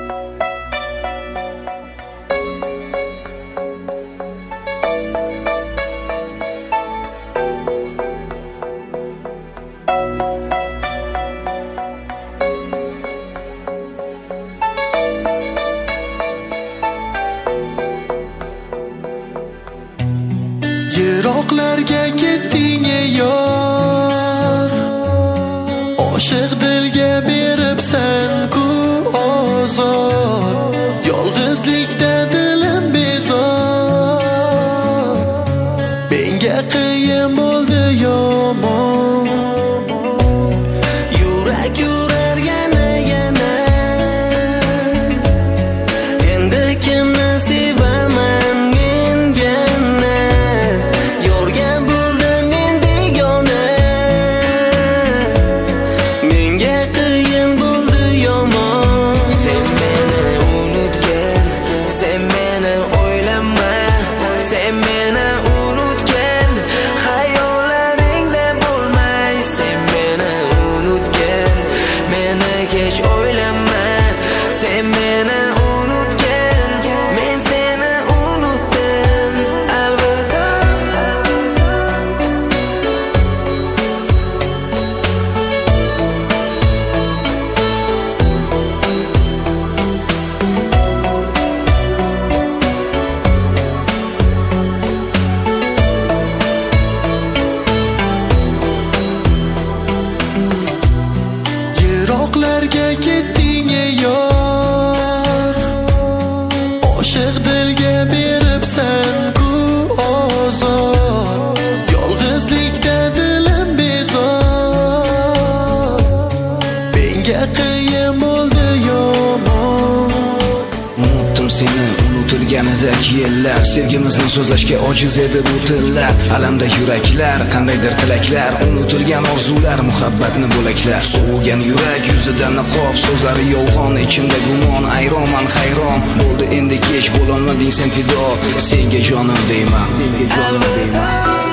Yiroqlarga ketding ey yor, oshiq dilga beribsan-ku ozor. Yolg'izlikda dilim bezor, menga qiyin bo'ldi yomon. Yurak yurar yana, endi kimni sevaman men yana. Yorgan bo'ldim men begona, menga qiyin bo'ldi yomon. Sen meni unutgan, sen meni o'ylama, sen meni unutgan, xayollaringda bo'lmay. Sen meni unutgan, meni hech o'ylama, sen meni unutgan, men seni unutdim. Alvido. Yiroqlarga ketding ey yor, oshiq dilga beribsan-ku ozor. Yolg'izlikda dilim bezor, menga qiyin bo'ldi yomon. Unutdim seni unutilganidek yillar, sevgimizni so'zlashga ojiz edi bu tillar. Alamda yuraklar, qandaydir tilaklar, unutilgan orzular, muhabbatni bo'laklar. Sovigan yurak yuzida niqob, so'zlari yolg'on, ichimda gumon. Ayronman hayron, bo'ldi endi kech, bo'lolmading sen fido, senga jonim deyman.